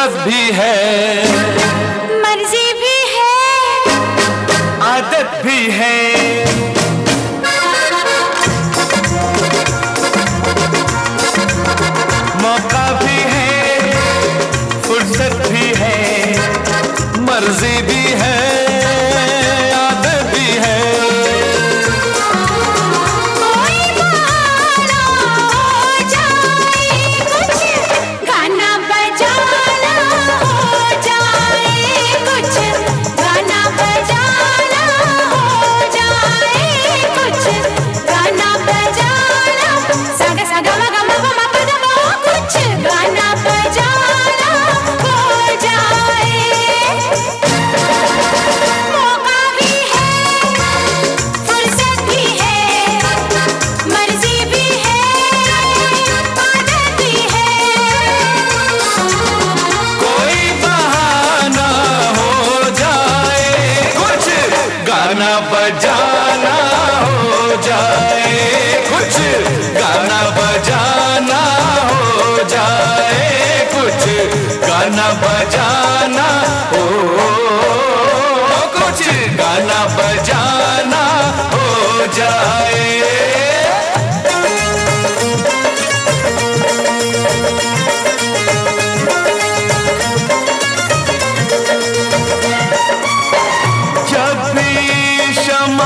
फुर्सत भी है, मर्जी भी है, आदत भी है। मौका भी है, फुर्सत भी है, मर्जी भी है, आदत भी है। कोई बहाना हो जाए, कुछ गाना बजाना हो जाए, कुछ गाना बजाना हो जाए, कुछ गाना बजाना सागा सागा मगा मगा मगा मगा, कुछ गाना बजाना हो जाए। मौका भी है, फुर्सत भी है, मर्जी भी है, आदत भी है। कोई बहाना हो जाए, कुछ गाना बजाना हो जाए, कुछ गाना बजाना हो जाए, कुछ गाना बजाना हो, कुछ गाना बजाना हो जाए। जब भी शमा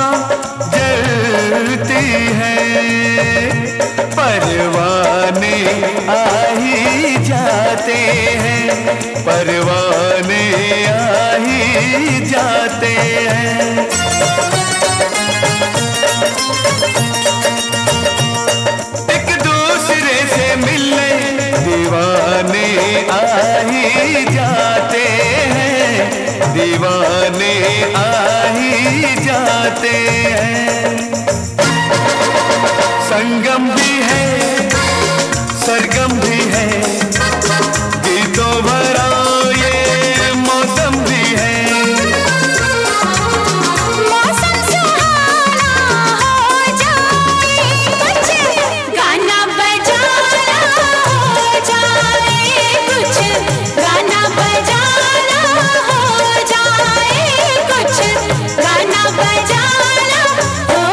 जलती है, परवाने आ ही जाते हैं, परवाने आ ही जाते हैं। एक दूसरे से मिलने दीवाने आ ही जाते हैं, दीवाने आ ही जाते हैं। संगम भी है, सरगम भी है, गीतों भरा ये मौसम भी है। मौसम सुहाना हो जाए, कुछ गाना बजाना हो जाए, कुछ गाना बजाना हो जाए, कुछ गाना बजाना हो,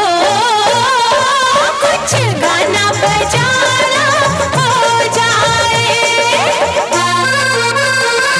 कुछ गाना बजाना हो जाए।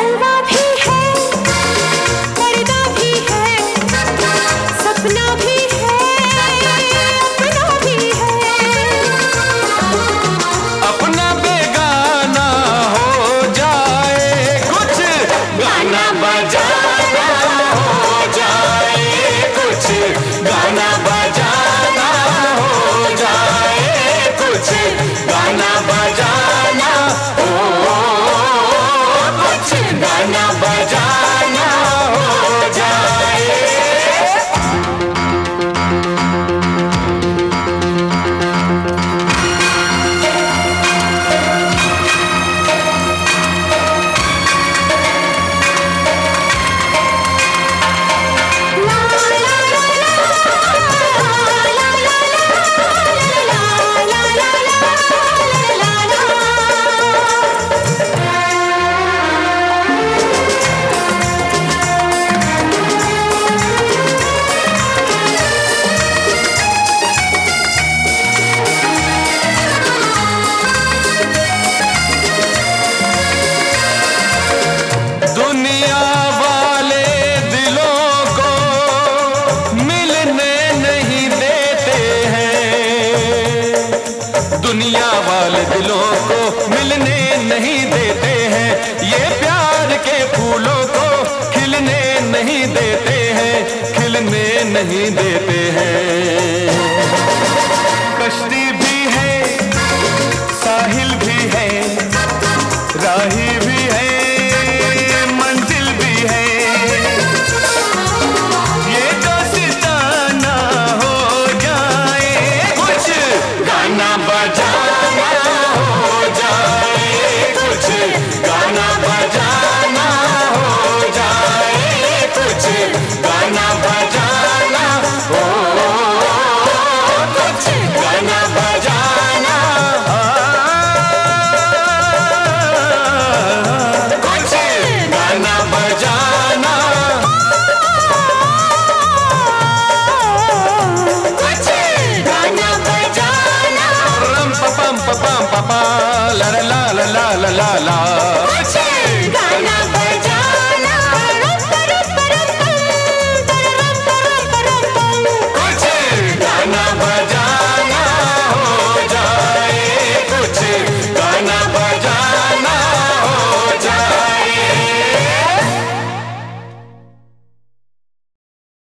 जलवा भी है, पर्दा भी है, सपना भी है, अपना भी है। अपना बेगाना हो जाए कुछ, गाना बजाना हो जाए कुछ, गाना बजाना हो जाए कुछ, गाना बजाना हो कुछ, गाना बजाना हो जाए। दुनिया वाले दिलों को मिलने नहीं देते हैं, दुनिया वाले दिलों को मिलने नहीं देते हैं, ये प्यार के फूलों को खिलने नहीं देते हैं, खिलने नहीं देते हैं। कश्ती भी है, साहिल भी है, राही